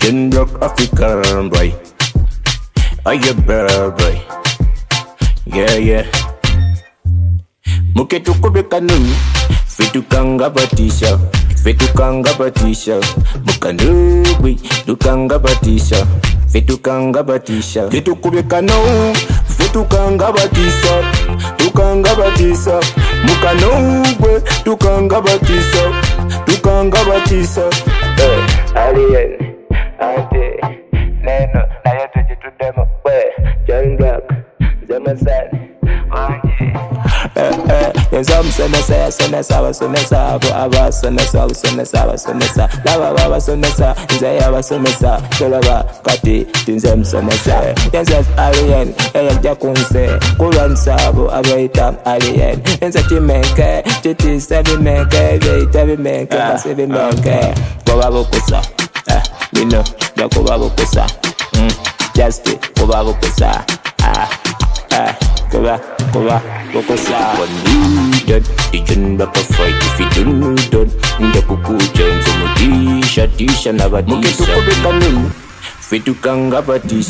Pigeon rock African boy. Are you boy? Yeah. Muke tukubeka nu Fetukanga batisha Mukanubwi Dukanga batisha Fetukanga batisha Fetukubeka nu Fetukanga batisha Mukanubwi Dukanga batisha Alien Ante Neno Na yote jitu demo John Black Zamazani Koba, one needed. Pigeon back a fight if you don't done. The cuckoo jones on the t-shirt, never t-shirt. Fetukanga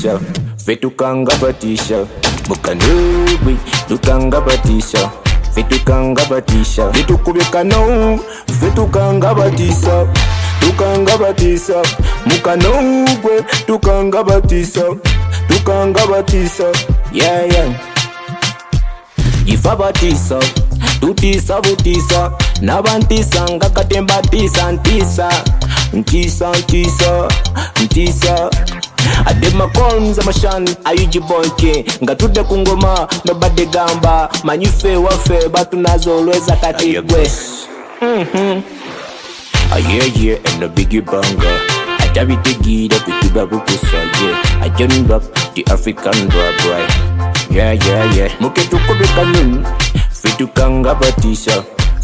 batisha. Mukanubi, Dukanga batisha. Fetukanga batisha. Fetukubeka no. Fetukanga batisha. Mukanubwe, Dukanga batisha. Yeah. Ifabatisa, tutisa butisa, nabantisa ngakatemba tisa ntisa. Adema konza mashani ayuji bonke ngatude kungoma nobade gamba manyufe wafe batu nazolweza katigwe. Yeah, and the biggie banger. I dabby diggy the big babukusa, yeah. I join back the African rap boy. Yeah. Muke tukubeka nu Fetukanga batisha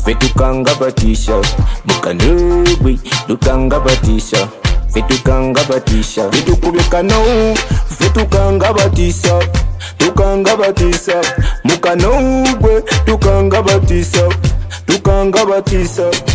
Mukanubwi Dukanga batisha Fetukubeka no Fetukanga batisha Mukanubwi Dukanga batisha